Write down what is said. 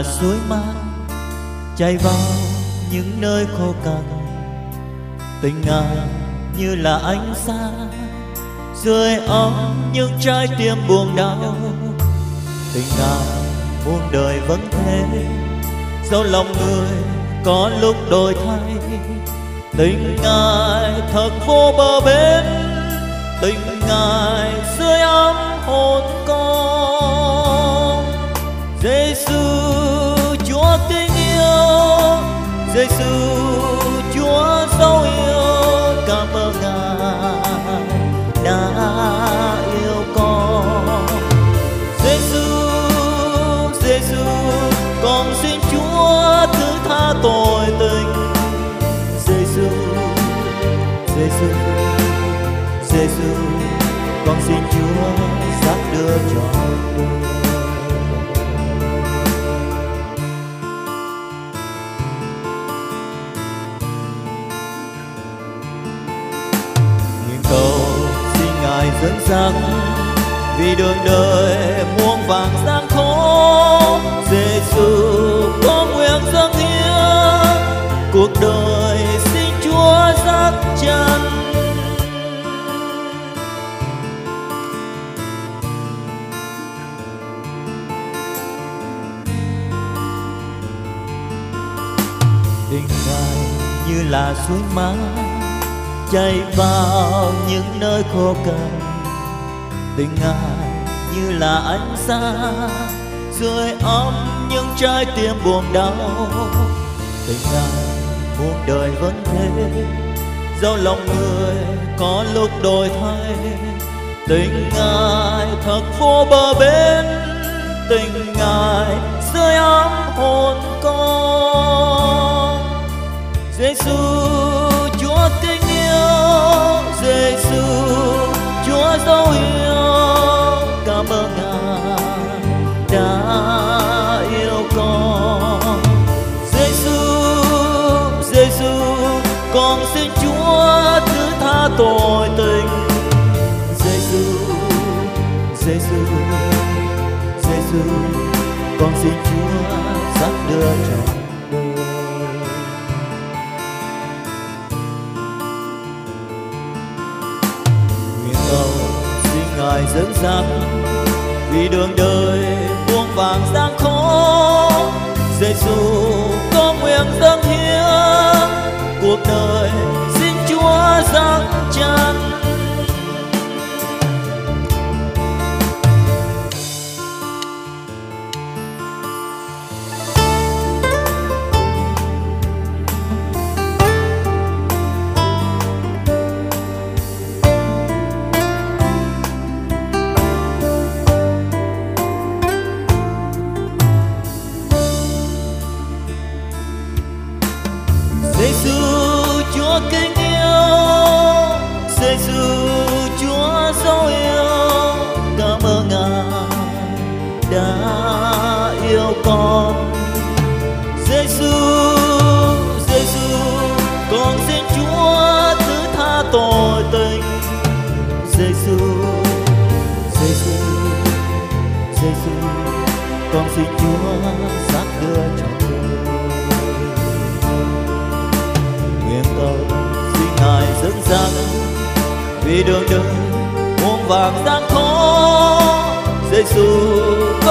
suối mát chảy vào những nơi khô cằn. Tình Ngài như là ánh sáng sưởi ấm những trái tim buồn đau. Tình Ngài muôn đời vẫn thế, dẫu lòng người có lúc đổi thay. Tình Ngài thật vô bờ bến, tình Ngài sưởi ấm hồn con. Giêsu Chúa kính yêu, Giêsu Chúa dấu yêu, cảm ơn Ngài đã yêu con. Giêsu, Giêsu, con xin Chúa thứ tha tội tình. Giêsu, Giêsu, Giêsu, con xin Chúa dắt đưa cho tôi. Nguyện cầu xin Ngài dẫn dắt, vì đường đời muôn vàn gian khó. Giêsu con nguyện dâng hiến cuộc đời, xin Chúa dắt chân. Tình Ngài như là suối mát chảy vào những nơi khô cằn. Tình Ngài như là ánh sáng sưởi ấm những trái tim buồn đau. Tình Ngài muôn đời vẫn thế, dẫu lòng người có lúc đổi thay. Tình Ngài thật vô bờ bến, tình Ngài sưởi ấm hồn con. Giêsu Chúa kính yêu, Giêsu Chúa dấu yêu, cảm ơn Ngài đã yêu con. Giêsu, Giêsu, con xin Chúa thứ tha tội tình. Giêsu, Giêsu, Giêsu, con xin Chúa dắt đưa cho đời. Nguyện cầu xin Ngài dẫn dắt, vì đường đời muôn vàn gian khó. Giêsu con nguyện dâng hiến cuộc đời, xin Chúa dắt chân. Giêsu Chúa kính yêu, Giêsu Chúa dấu yêu, cảm ơn Ngài đã yêu con. Giêsu, Giêsu, con xin Chúa thứ tha tội tình. Giêsu, Giêsu, Giêsu, con xin Chúa dắt đưa cho Ngài dẫn dắt, vì đường đời muôn vàn gian khó. Giêsu